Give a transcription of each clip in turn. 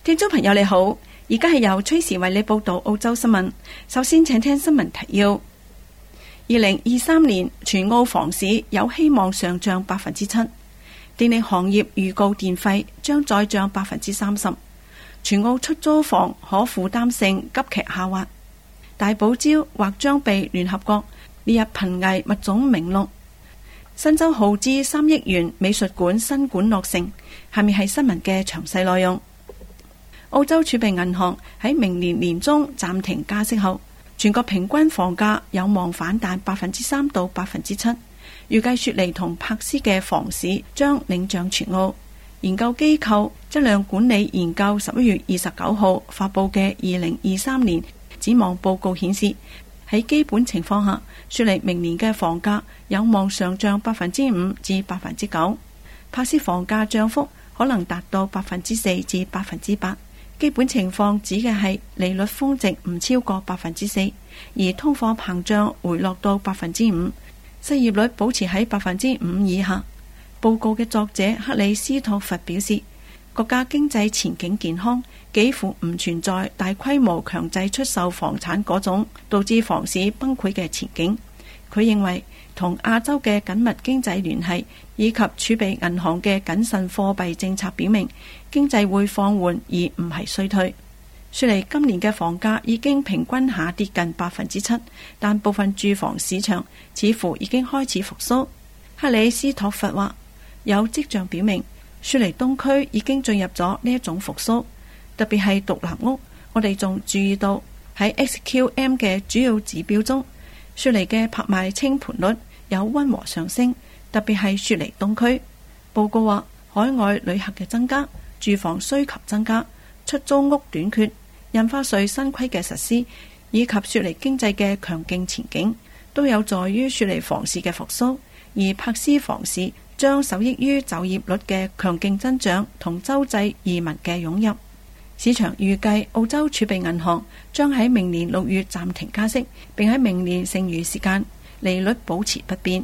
聽眾朋友你好，而家係由崔時為你報道澳洲新聞。首先請聽新聞提要。2023年全澳房市有希望上漲 7%， 電力行業預告電費將再漲 30%， 全澳出租房可負擔性急劇下滑。大堡礁或將被聯合國列入瀕危物種名錄。新州耗資3億元美術館新館落成。下面係新聞嘅詳細內容。澳洲儲備銀行喺明年年中暫停加息後，全國平均房價有望反彈 3% 到 7%。預計雪梨同珀斯嘅房市將領漲全澳。研究機構質量管理研究11月29號發布嘅2023年展望報告顯示，喺基本情況下，雪梨明年嘅房價有望上漲 5% 至 9%。珀斯房價漲幅可能達到 4% 至 8%。基本情況指嘅係利率峰值唔超過 4%， 而通貨膨脹回落到 5%， 失業率保持喺 5% 以下。報告嘅作者克里斯托弗表示，國家經濟前景健康，幾乎唔存在大規模強制出售房產嗰種導致房市崩潰嘅前景。佢認為同亞洲嘅緊密經濟聯繫以及儲備銀行嘅謹慎貨幣政策表明，經濟會放緩而唔係衰退。雪梨今年嘅房價已經平均下跌近 7%， 但部分住房市場似乎已經開始復甦。克里斯托弗話，有跡象表明雪梨東區已經進入咗呢一種復甦，特別係獨立屋。我哋仲注意到喺 XQM 嘅主要指標中，雪梨嘅拍賣清盤率有溫和上升，特別係雪梨東區。報告話，海外旅客嘅增加、住房需求增加、出租屋短缺、印花稅新規嘅實施，以及雪梨經濟嘅強勁前景，都有助於雪梨房市嘅復甦。而珀斯房市將受益於就業率嘅強勁增長同州際移民嘅湧入。市場預計澳洲儲備銀行將喺明年6月暫停加息，並喺明年剩餘時間利率保持不變。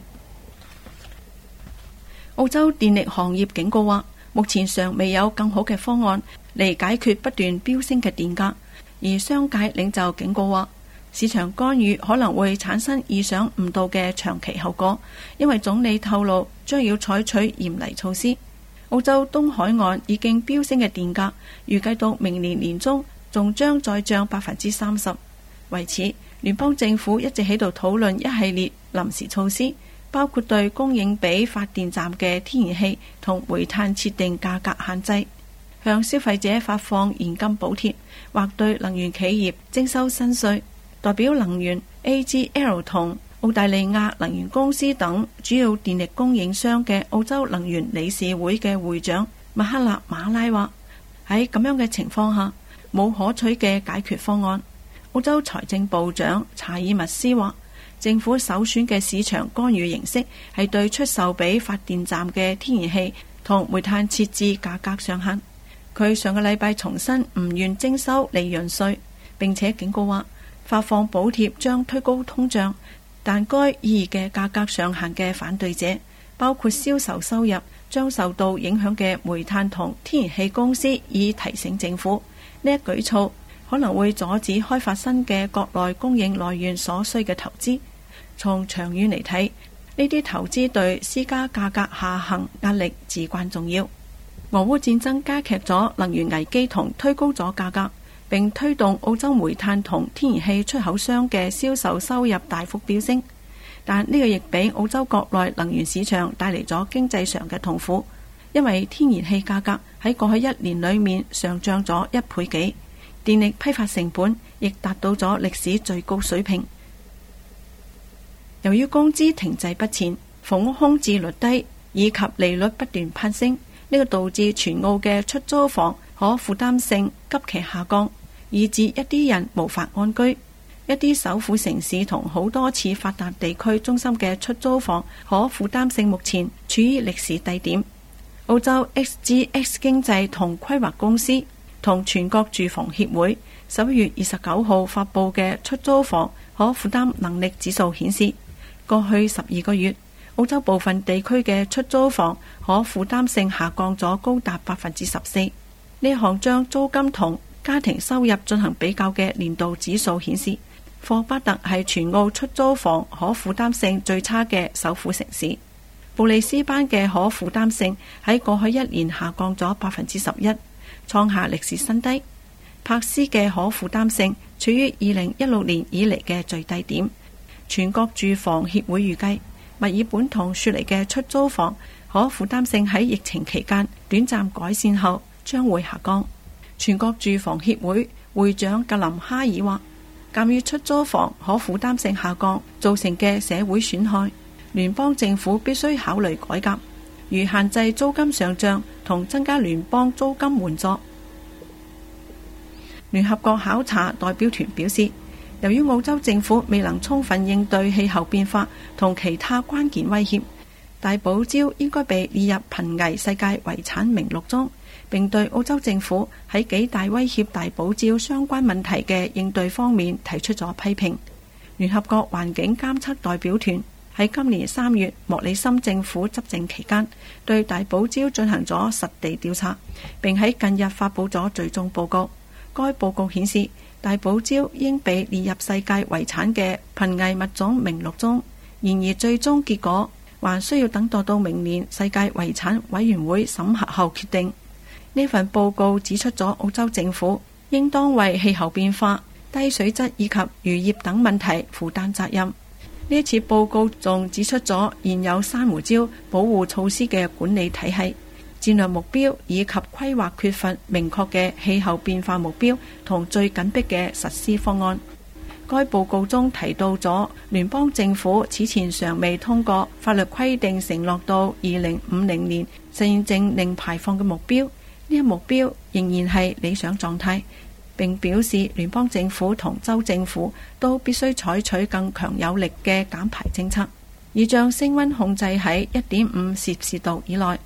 澳洲電力行業警告話，目前尚未有更好嘅方案嚟解決不斷飆升嘅電價，而商界領袖警告話，市場干預可能會產生意想唔到嘅長期後果，因為總理透露將要採取嚴厲措施。澳洲東海岸已經飆升嘅電價，預計到明年年中仲將再漲 30%。為此，聯邦政府一直喺度討論一系列臨時措施，包括對供應俾發電站嘅天然氣同煤炭設定價格限制，向消費者發放現金補貼，或對能源企業徵收新稅。代表能源 AGL 同澳大利亞能源公司等主要電力供應商嘅澳洲能源理事會嘅會長麥克納馬拉話，喺咁樣嘅情況下，冇可取嘅解決方案。澳洲財政部長查爾密斯話，政府首選嘅市場干預形式係對出售俾發電站嘅天然氣同煤炭設置價格上限。佢上個禮拜重申唔願徵收利潤稅，並且警告話，發放補貼將推高通脹。但該意義嘅價格上限嘅反對者，包括銷售收入將受到影響嘅煤炭同天然氣公司，已提醒政府，呢一舉措可能會阻止開發新嘅國內供應來源所需嘅投資。從長遠嚟睇，呢啲投資對施加價格下行壓力至關重要。俄烏戰爭加劇咗能源危機同推高咗價格，並推動澳洲煤炭同天然氣出口商嘅銷售收入大幅飆升，但呢個亦俾澳洲國內能源市場帶嚟咗經濟上嘅痛苦，因為天然氣價格喺過去1年裏面上漲咗1倍幾，電力批發成本亦達到咗歷史最高水平。由於工資停滯不前、房屋空置率低以及利率不斷攀升，呢個導致全澳嘅出租房可負擔性急劇下降，以致一啲人無法安居。一啲首府城市同好多次發達地區中心嘅出租房可負擔性目前處於歷史低點。澳洲 XGX 經濟同規劃公司同全國住房協會11月29號發佈嘅出租房可負擔能力指數顯示，過去12個月，澳洲部分地區嘅出租房可負擔性下降咗高達 14%。 呢項將租金同家庭收入進行比較嘅年度指數顯示，霍巴特係全澳出租房可負擔性最差嘅首府城市。布里斯班嘅可負擔性喺過去一年下降咗11%，創下歷史新低。柏斯嘅可負擔性處於2016年以嚟嘅最低點。全國住房協會預計，墨爾本同雪梨嘅出租房可負擔性喺疫情期間短暫改善後將會下降。全國住房協會會長格林哈爾話，鑒於出租房可負擔性下降造成嘅社會損害，聯邦政府必須考慮改革，如限制租金上漲同增加聯邦租金援助。聯合國考察代表團表示，由於澳洲政府未能充分應對氣候變化同其他關鍵威脅，大堡礁應該被列入瀕危世界遺產名錄中，並對澳洲政府喺幾大威脅大堡礁相關問題嘅應對方面提出咗批評。聯合國環境監測代表團喺今年3月莫里森政府執政期間對大堡礁進行咗實地調查，並喺近日發布咗最終報告。該報告顯示，大堡礁應被列入世界遺產嘅瀕危物種名錄中，然而最終結果還需要等待到明年世界遺產委員會審核後決定。呢份報告指出咗澳洲政府應當為氣候變化、低水質以及漁業等問題負擔責任。呢一次報告仲指出咗現有珊瑚礁保護措施嘅管理體系、戰略目標以及規劃缺乏明確嘅氣候變化目標同最緊迫嘅實施方案。該報告中提到咗聯邦政府此前尚未通過法律規定承諾到2050年實現淨零排放嘅目標，呢一目標仍然係理想狀態，並表示聯邦政府同州政府都必須採取更強有力嘅減排政策，以將升溫控制喺1.5攝氏度以內。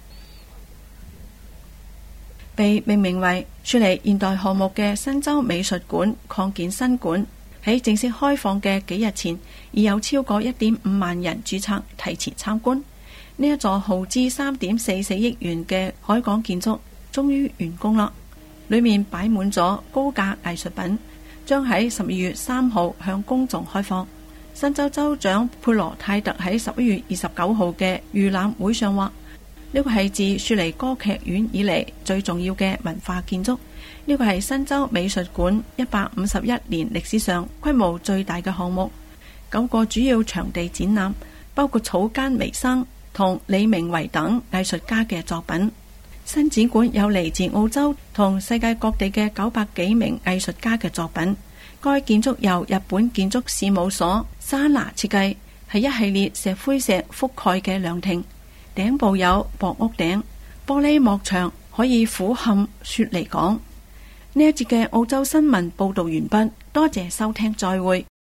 被命名為雪梨現代項目嘅新州美術館擴建新館喺正式開放嘅幾日前，已有超過1.5萬人註冊提前參觀。呢一座耗資3.44億元嘅海港建築終於完工啦，裏面擺滿咗高價藝術品，將喺12月3號向公眾開放。新州州長佩羅泰特喺11月29號嘅預覽會上話，呢個係自雪梨歌劇院以嚟最重要嘅文化建築。呢個係新州美術館151年歷史上規模最大嘅項目，9個主要場地展覽，包括草間彌生同李明維等藝術家嘅作品。新展館有嚟自澳洲同世界各地嘅900幾名藝術家嘅作品。該建築由日本建築事務所沙拿設計，係一系列石灰石覆蓋嘅涼亭，頂部有薄屋頂，玻璃幕牆可以俯瞰雪梨港。呢一節嘅澳洲新聞報道完畢，多謝收聽，再會。